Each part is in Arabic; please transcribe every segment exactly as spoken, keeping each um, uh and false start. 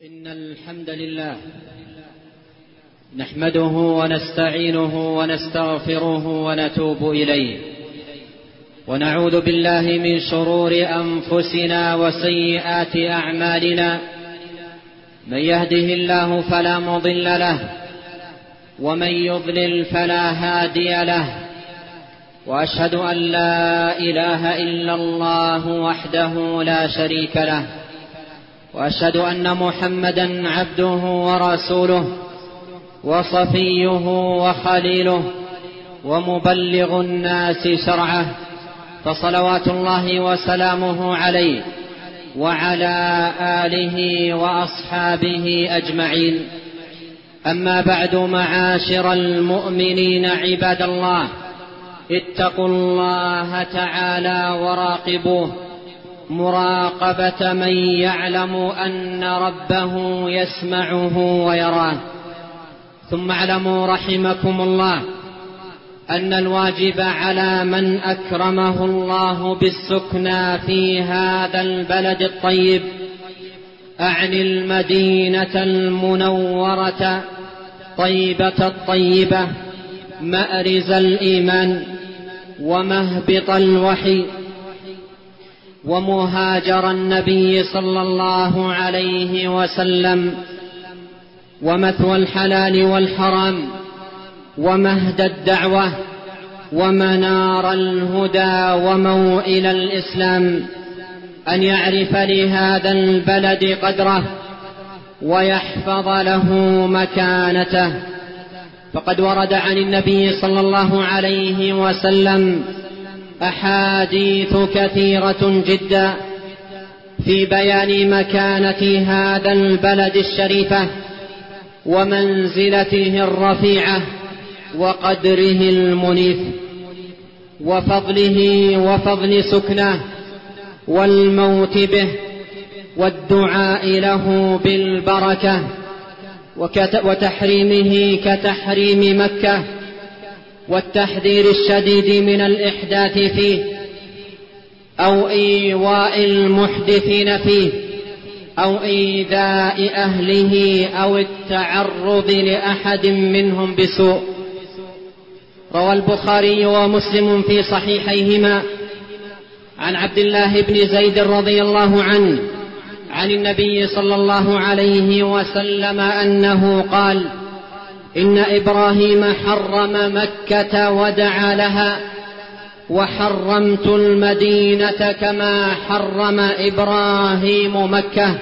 إن الحمد لله نحمده ونستعينه ونستغفره ونتوب إليه، ونعوذ بالله من شرور أنفسنا وسيئات أعمالنا. من يهده الله فلا مضل له، ومن يضلل فلا هادي له. وأشهد أن لا إله إلا الله وحده لا شريك له، وأشهد أن محمدًا عبده ورسوله وصفيه وخليله ومبلغ الناس شرعه، فصلوات الله وسلامه عليه وعلى آله وأصحابه أجمعين. أما بعد، معاشر المؤمنين عباد الله، اتقوا الله تعالى وراقبوه مراقبة من يعلم أن ربه يسمعه ويراه. ثم اعلموا رحمكم الله أن الواجب على من أكرمه الله بالسكنى في هذا البلد الطيب، أعني المدينة المنورة طيبة الطيبة، مأرز الإيمان ومهبط الوحي، ومهاجر النبي صلى الله عليه وسلم، ومثوى الحلال والحرام، ومهد الدعوة، ومنار الهدى، وموئل الإسلام. أن يعرف لهذا البلد قدره ويحفظ له مكانته، فقد ورد عن النبي صلى الله عليه وسلم أحاديث كثيرة جدا في بيان مكانة هذا البلد الشريفة ومنزلته الرفيعة وقدره المنيف، وفضله وفضل سكنه والموت به، والدعاء له بالبركة، وتحريمه كتحريم مكة، والتحذير الشديد من الإحداث فيه أو إيواء المحدثين فيه أو إيذاء أهله أو التعرض لأحد منهم بسوء. روى البخاري ومسلم في صحيحيهما عن عبد الله بن زيد رضي الله عنه عن النبي صلى الله عليه وسلم أنه قال: إن إبراهيم حرم مكة ودعا لها، وحرمت المدينة كما حرم إبراهيم مكة،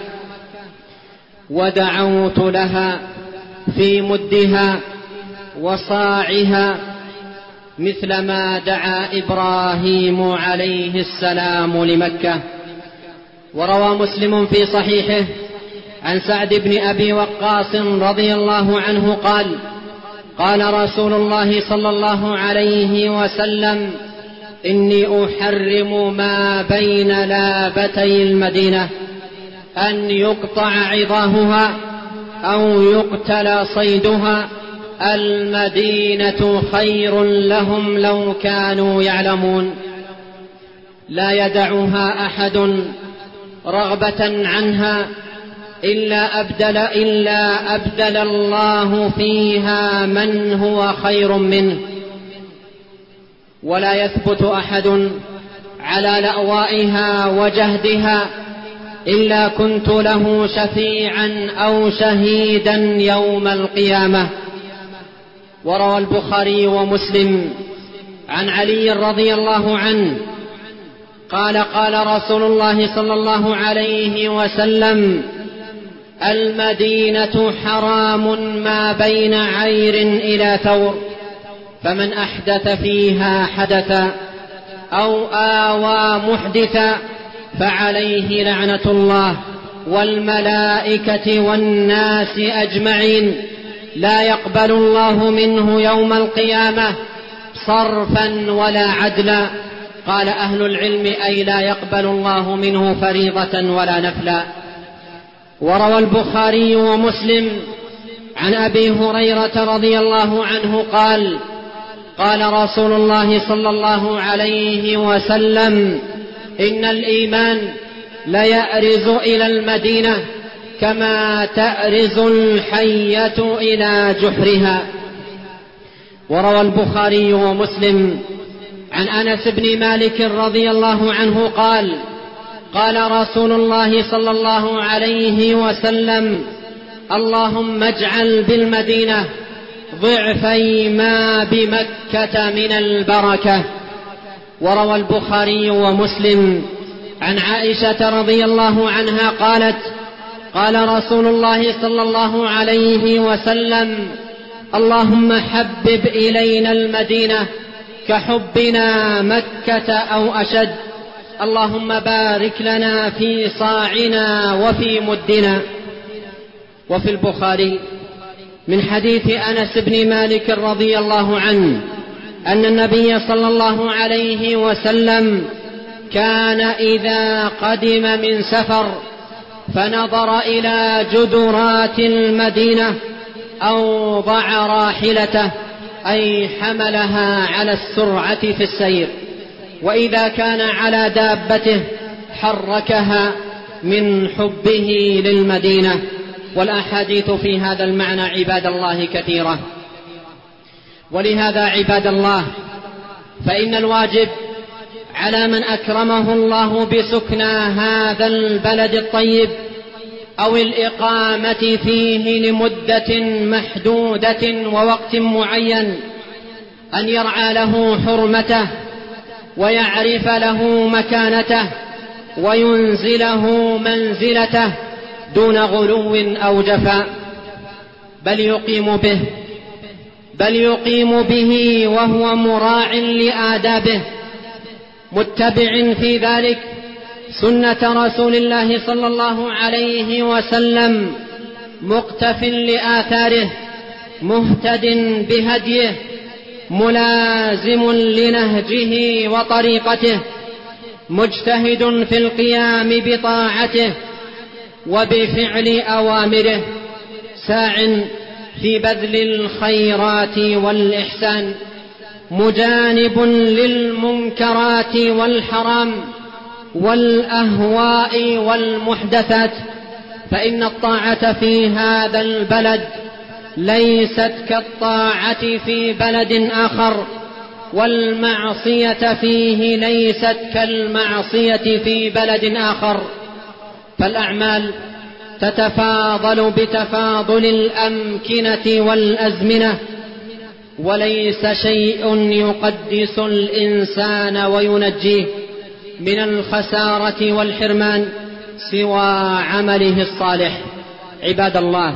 ودعوت لها في مدها وصاعها مثل ما دعا إبراهيم عليه السلام لمكة. وروى مسلم في صحيحه عن سعد بن أبي وقاص رضي الله عنه قال: قال رسول الله صلى الله عليه وسلم: إني أحرم ما بين لابتي المدينة أن يقطع عظاهها أو يقتل صيدها. المدينة خير لهم لو كانوا يعلمون. لا يدعها أحد رغبة عنها إلا أبدل, إلا أبدل الله فيها من هو خير منه، ولا يثبت أحد على لأوائها وجهدها إلا كنت له شفيعا أو شهيدا يوم القيامة. وروى البخاري ومسلم عن علي رضي الله عنه قال: قال رسول الله صلى الله عليه وسلم: المدينة حرام ما بين عير إلى ثور، فمن أحدث فيها حدثا أو آوى محدثا فعليه لعنة الله والملائكة والناس أجمعين، لا يقبل الله منه يوم القيامة صرفا ولا عدلا. قال أهل العلم: أي لا يقبل الله منه فريضة ولا نفلا. وروى البخاري ومسلم عن أبي هريرة رضي الله عنه قال: قال رسول الله صلى الله عليه وسلم: إن الإيمان ليأرز إلى المدينة كما تأرز الحية إلى جحرها. وروى البخاري ومسلم عن أنس بن مالك رضي الله عنه قال: قال رسول الله صلى الله عليه وسلم: اللهم اجعل بالمدينة ضعفي ما بمكة من البركة. وروى البخاري ومسلم عن عائشة رضي الله عنها قالت: قال رسول الله صلى الله عليه وسلم: اللهم حبب إلينا المدينة كحبنا مكة أو أشد. اللهم بارك لنا في صاعنا وفي مدنا. وفي البخاري من حديث أنس بن مالك رضي الله عنه أن النبي صلى الله عليه وسلم كان إذا قدم من سفر فنظر إلى جدرات المدينة أوضع راحلته، أي حملها على السرعة في السير، وإذا كان على دابته حركها من حبه للمدينة. والأحاديث في هذا المعنى عباد الله كثيرة. ولهذا عباد الله فإن الواجب على من أكرمه الله بسكنى هذا البلد الطيب أو الإقامة فيه لمدة محدودة ووقت معين أن يرعى له حرمته ويعرف له مكانته وينزله منزلته دون غلو أو جفاء، بل يقيم به بل يقيم به وهو مراع لآدابه، متبع في ذلك سنة رسول الله صلى الله عليه وسلم، مقتف لآثاره، مهتد بهديه، ملازم لنهجه وطريقته، مجتهد في القيام بطاعته وبفعل أوامره، ساع في بذل الخيرات والإحسان، مجانب للمنكرات والحرام والأهواء والمحدثات. فإن الطاعة في هذا البلد ليست كالطاعة في بلد آخر، والمعصية فيه ليست كالمعصية في بلد آخر، فالأعمال تتفاضل بتفاضل الأمكنة والأزمنة، وليس شيء يقدس الإنسان وينجيه من الخسارة والحرمان سوى عمله الصالح. عباد الله،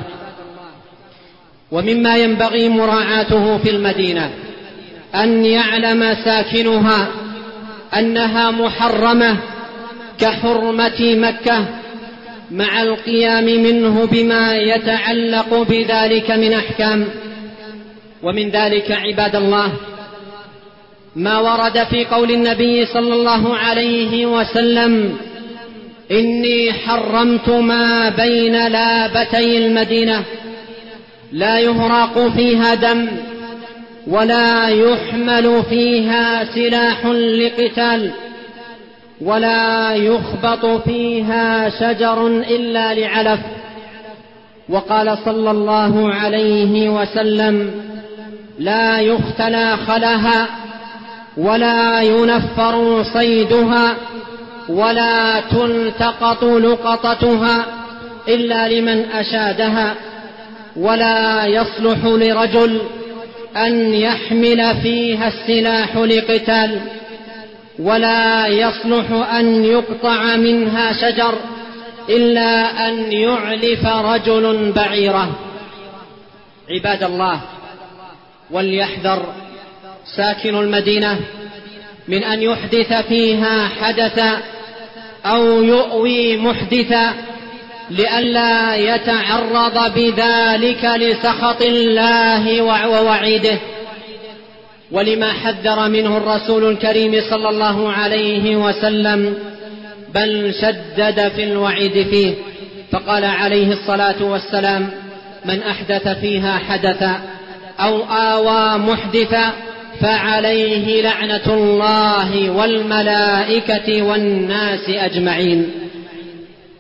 ومما ينبغي مراعاته في المدينة أن يعلم ساكنها أنها محرمة كحرمة مكة، مع القيام منه بما يتعلق بذلك من أحكام. ومن ذلك عباد الله ما ورد في قول النبي صلى الله عليه وسلم: إني حرمت ما بين لابتي المدينة، لا يهراق فيها دم ولا يحمل فيها سلاح لقتال ولا يخبط فيها شجر إلا لعلف. وقال صلى الله عليه وسلم: لا يختلى خلها ولا ينفر صيدها ولا تلتقط لقطتها إلا لمن أشادها، ولا يصلح لرجل أن يحمل فيها السلاح لقتال، ولا يصلح أن يقطع منها شجر إلا أن يعلف رجل بعيره. عباد الله، وليحذر ساكن المدينة من أن يحدث فيها حدثا أو يؤوي محدثا لئلا يتعرض بذلك لسخط الله ووعيده، ولما حذر منه الرسول الكريم صلى الله عليه وسلم، بل شدد في الوعيد فيه، فقال عليه الصلاة والسلام: من أحدث فيها حدثا أو آوى محدثا فعليه لعنة الله والملائكة والناس أجمعين.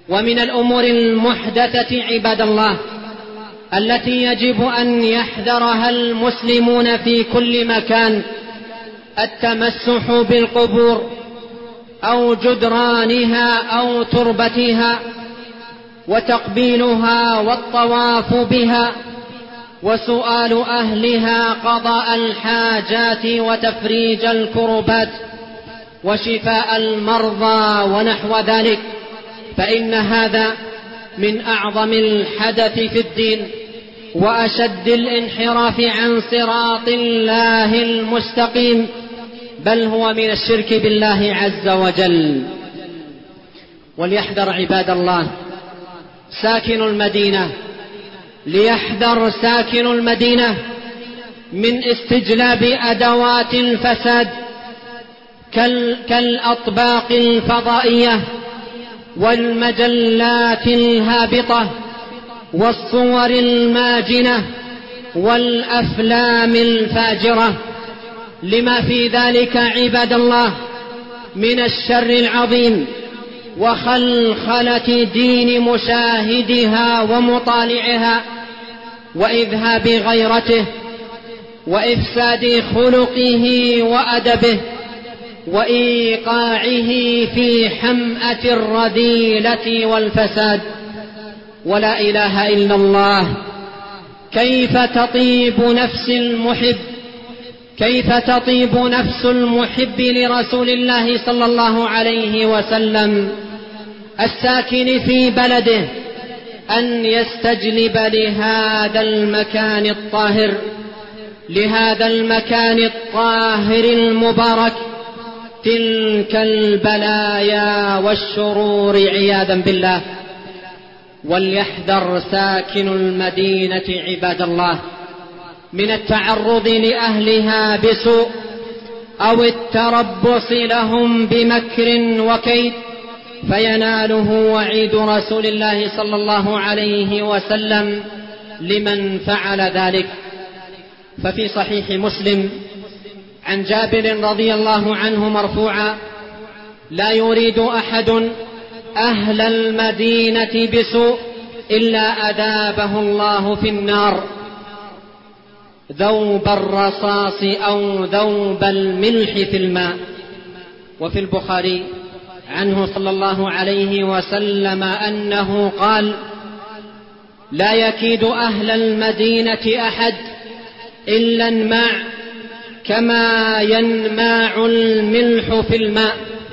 ومن الأمور المحدثة عباد الله التي يجب أن يحذرها المسلمون في كل مكان التمسح بالقبور أو جدرانها أو تربتها وتقبيلها والطواف بها وسؤال أهلها قضاء الحاجات وتفريج الكربات وشفاء المرضى ونحو ذلك، فإن هذا من أعظم الحدث في الدين وأشد الانحراف عن صراط الله المستقيم، بل هو من الشرك بالله عز وجل. وليحذر عباد الله ساكن المدينة ليحذر ساكن المدينة من استجلاب أدوات الفساد كالأطباق الفضائية والمجلات الهابطة والصور الماجنة والأفلام الفاجرة، لما في ذلك عباد الله من الشر العظيم وخلخلة دين مشاهدها ومطالعها وإذهاب غيرته وإفساد خلقه وأدبه وإيقاعه في حمأة الرذيلة والفساد. ولا إله إلا الله، كيف تطيب نفس المحب كيف تطيب نفس المحب لرسول الله صلى الله عليه وسلم الساكن في بلده أن يستجلب لهذا المكان الطاهر لهذا المكان الطاهر المبارك تلك البلايا والشرور عياذا بالله. وليحذر ساكن المدينة عباد الله من التعرض لأهلها بسوء أو التربص لهم بمكر وكيد فيناله وعيد رسول الله صلى الله عليه وسلم لمن فعل ذلك. ففي صحيح مسلم عن جابر رضي الله عنه مرفوعا: لا يريد أحد أهل المدينة بسوء إلا أذابه الله في النار ذوب الرصاص أو ذوب الملح في الماء. وفي البخاري عنه صلى الله عليه وسلم أنه قال: لا يكيد أهل المدينة أحد إلا انماع كما ينماع الملح في الماء.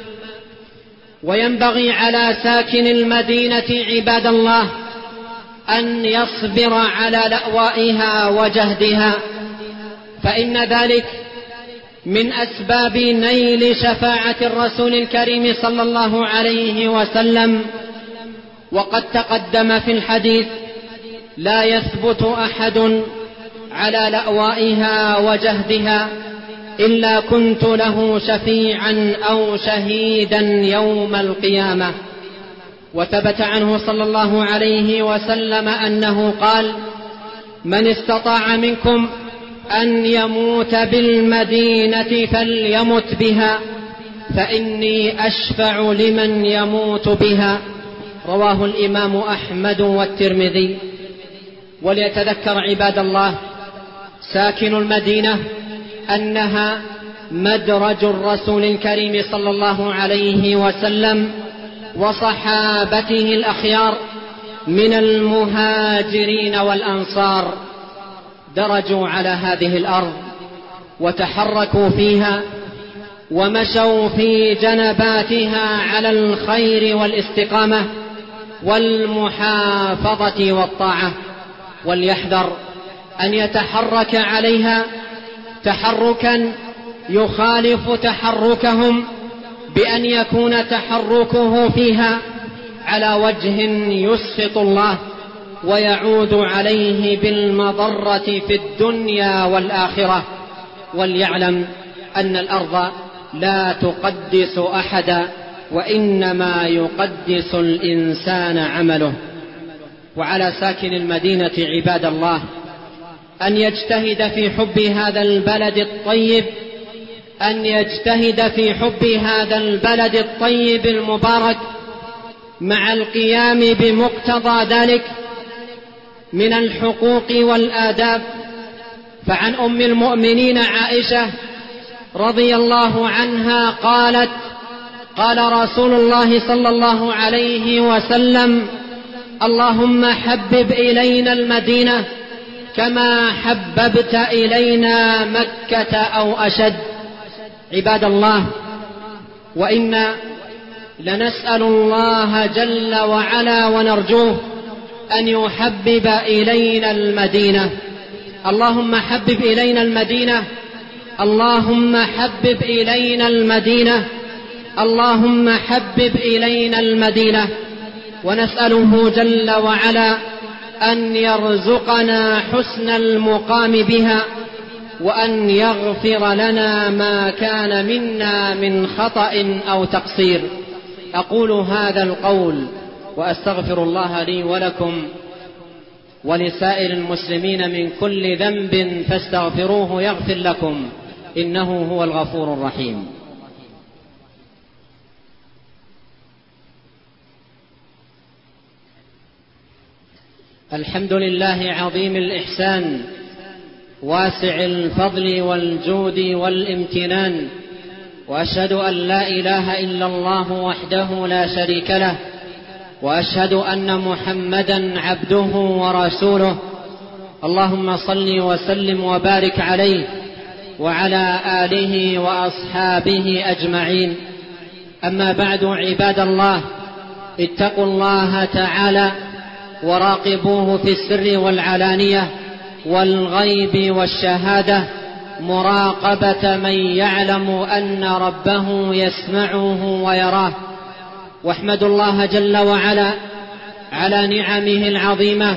وينبغي على ساكن المدينة عباد الله أن يصبر على لأوائها وجهدها، فإن ذلك من أسباب نيل شفاعة الرسول الكريم صلى الله عليه وسلم. وقد تقدم في الحديث: لا يثبت أحد على لأوائها وجهدها إلا كنت له شفيعا أو شهيدا يوم القيامة. وثبت عنه صلى الله عليه وسلم أنه قال: من استطاع منكم أن يموت بالمدينة فليمت بها فإني أشفع لمن يموت بها. رواه الإمام أحمد والترمذي. وليتذكر عباد الله ساكن المدينة أنها مدرج الرسول الكريم صلى الله عليه وسلم وصحابته الأخيار من المهاجرين والأنصار، درجوا على هذه الأرض وتحركوا فيها ومشوا في جنباتها على الخير والاستقامة والمحافظة والطاعة. وليحذر أن يتحرك عليها تحركا يخالف تحركهم بأن يكون تحركه فيها على وجه يسخط الله ويعود عليه بالمضرة في الدنيا والآخرة. وليعلم أن الأرض لا تقدس أحدا وإنما يقدس الإنسان عمله. وعلى ساكن المدينة عباد الله أن يجتهد في حب هذا البلد الطيب أن يجتهد في حب هذا البلد الطيب المبارك مع القيام بمقتضى ذلك من الحقوق والآداب. فعن أم المؤمنين عائشة رضي الله عنها قالت: قال رسول الله صلى الله عليه وسلم: اللهم حبب إلينا المدينة كما حببت إلينا مكة أو أشد. عباد الله، وإنا لنسأل الله جل وعلا ونرجوه أن يحبب إلينا المدينة. اللهم حبب إلينا المدينة، اللهم حبب إلينا المدينة، اللهم حبب إلينا المدينة. ونسأله جل وعلا أن يرزقنا حسن المقام بها، وأن يغفر لنا ما كان منا من خطأ أو تقصير. أقول هذا القول وأستغفر الله لي ولكم ولسائر المسلمين من كل ذنب فاستغفروه يغفر لكم، إنه هو الغفور الرحيم. الحمد لله عظيم الإحسان واسع الفضل والجود والامتنان، وأشهد أن لا إله إلا الله وحده لا شريك له، وأشهد أن محمدا عبده ورسوله. اللهم صل وسلم وبارك عليه وعلى آله وأصحابه أجمعين. أما بعد، عباد الله، اتقوا الله تعالى وراقبوه في السر والعلانية والغيب والشهادة مراقبة من يعلم أن ربه يسمعه ويراه. واحمدوا الله جل وعلا على نعمه العظيمة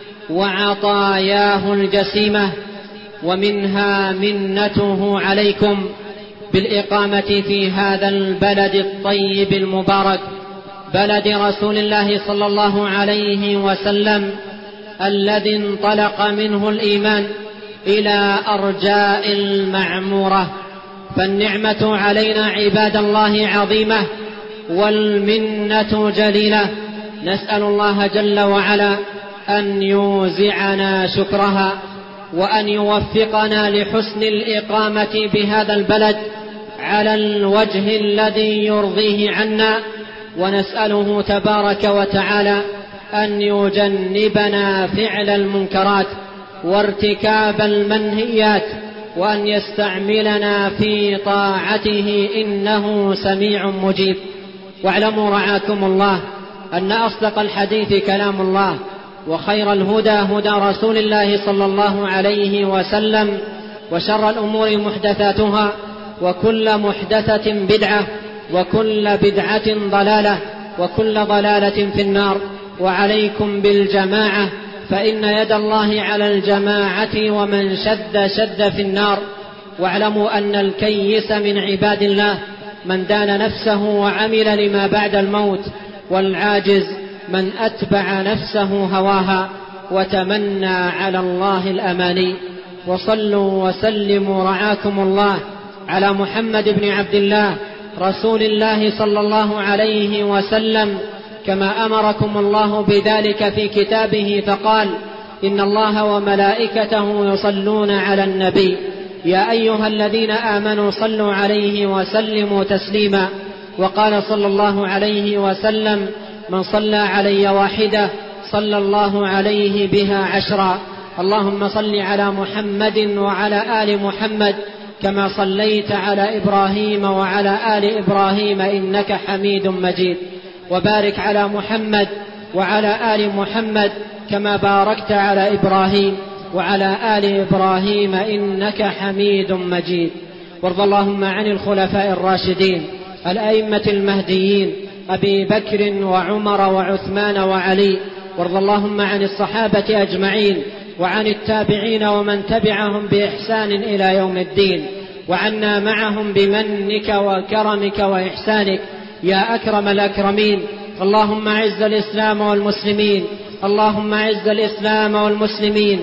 وعطاياه الجسيمة، ومنها منته عليكم بالإقامة في هذا البلد الطيب المبارك، بلد رسول الله صلى الله عليه وسلم، الذي انطلق منه الإيمان إلى أرجاء المعمورة. فالنعمة علينا عباد الله عظيمة، والمنة جليلة. نسأل الله جل وعلا أن يوزعنا شكرها، وأن يوفقنا لحسن الإقامة بهذا البلد على الوجه الذي يرضيه عنا. ونسأله تبارك وتعالى أن يجنبنا فعل المنكرات وارتكاب المنهيات، وأن يستعملنا في طاعته، إنه سميع مجيب. واعلموا رعاكم الله أن أصدق الحديث كلام الله، وخير الهدى هدى رسول الله صلى الله عليه وسلم، وشر الأمور محدثاتها، وكل محدثة بدعة، وكل بدعة ضلالة، وكل ضلالة في النار. وعليكم بالجماعة، فإن يد الله على الجماعة، ومن شد شد في النار. واعلموا أن الكيس من عباد الله من دان نفسه وعمل لما بعد الموت، والعاجز من أتبع نفسه هواها وتمنى على الله الأماني. وصلوا وسلموا رعاكم الله على محمد بن عبد الله رسول الله صلى الله عليه وسلم، كما أمركم الله بذلك في كتابه فقال: إن الله وملائكته يصلون على النبي يا أيها الذين آمنوا صلوا عليه وسلموا تسليما. وقال صلى الله عليه وسلم: من صلى علي واحدة صلى الله عليه بها عشرا. اللهم صل على محمد وعلى آل محمد كما صليت على إبراهيم وعلى آل إبراهيم إنك حميد مجيد. وبارك على محمد وعلى آل محمد كما باركت على إبراهيم وعلى آل إبراهيم إنك حميد مجيد. وارض اللهم عن الخلفاء الراشدين الأئمة المهديين أبي بكر وعمر وعثمان وعلي. وارض اللهم عن الصحابة أجمعين، وعن التابعين ومن تبعهم بإحسان إلى يوم الدين، وعنا معهم بمنك وكرمك وإحسانك يا أكرم الأكرمين. اللهم أعز الإسلام والمسلمين، اللهم أعز الإسلام والمسلمين،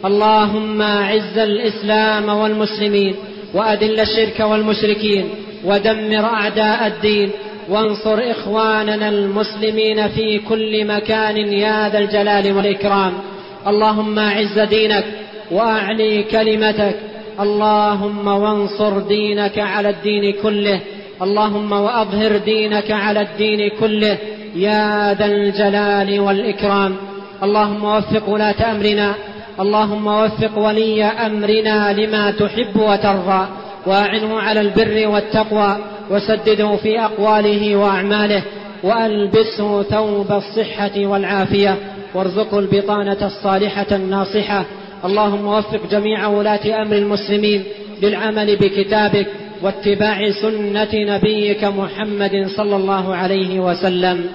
اللهم أعز الإسلام والمسلمين، وأذل الشرك والمشركين، ودمر أعداء الدين، وانصر إخواننا المسلمين في كل مكان يا ذا الجلال والإكرام. اللهم أعز دينك وأعلي كلمتك، اللهم وانصر دينك على الدين كله، اللهم وأظهر دينك على الدين كله يا ذا الجلال والإكرام. اللهم وفق ولاة أمرنا، اللهم وفق ولي أمرنا لما تحب وترضى، وأعنه على البر والتقوى، وسدده في أقواله وأعماله، وألبسه ثوب الصحة والعافية، وارزقه البطانة الصالحة الناصحة. اللهم وفق جميع ولاة أمر المسلمين للعمل بكتابك واتباع سنة نبيك محمد صلى الله عليه وسلم،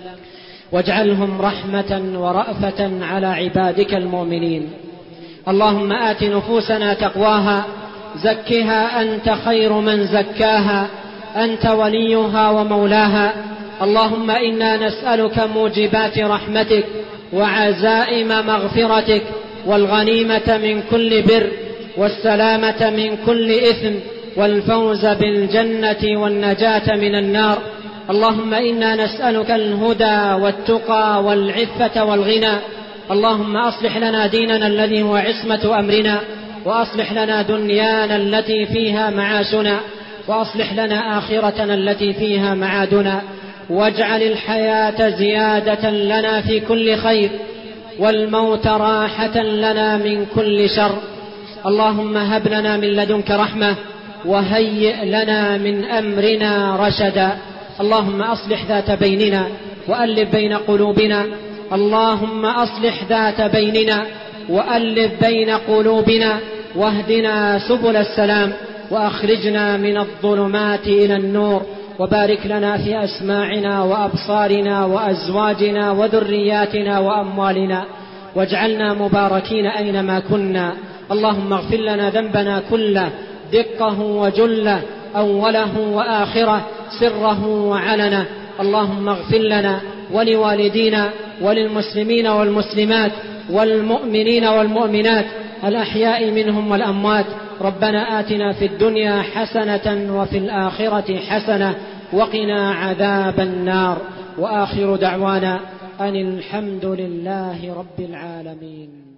واجعلهم رحمة ورأفة على عبادك المؤمنين. اللهم آت نفوسنا تقواها، زكها أنت خير من زكاها، أنت وليها ومولاها. اللهم إنا نسألك موجبات رحمتك وعزائم مغفرتك، والغنيمة من كل بر، والسلامة من كل إثم، والفوز بالجنة والنجاة من النار. اللهم إنا نسألك الهدى والتقى والعفة والغنى. اللهم أصلح لنا ديننا الذي هو عصمة أمرنا، وأصلح لنا دنيانا التي فيها معاشنا، وأصلح لنا آخرتنا التي فيها معادنا، واجعل الحياة زيادة لنا في كل خير، والموت راحة لنا من كل شر. اللهم هب لنا من لدنك رحمة، وهيئ لنا من أمرنا رشدا. اللهم أصلح ذات بيننا وألف بين قلوبنا، اللهم أصلح ذات بيننا وألف بين قلوبنا، واهدنا سبل السلام، وأخرجنا من الظلمات إلى النور، وبارك لنا في أسماعنا وأبصارنا وأزواجنا وذرياتنا وأموالنا، واجعلنا مباركين أينما كنا. اللهم اغفر لنا ذنبنا كله، دقه وجله، أوله وآخره، سره وعلنه. اللهم اغفر لنا ولوالدينا وللمسلمين والمسلمات والمؤمنين والمؤمنات الأحياء منهم والأموات. ربنا آتنا في الدنيا حسنة وفي الآخرة حسنة وقنا عذاب النار. وآخر دعوانا أن الحمد لله رب العالمين.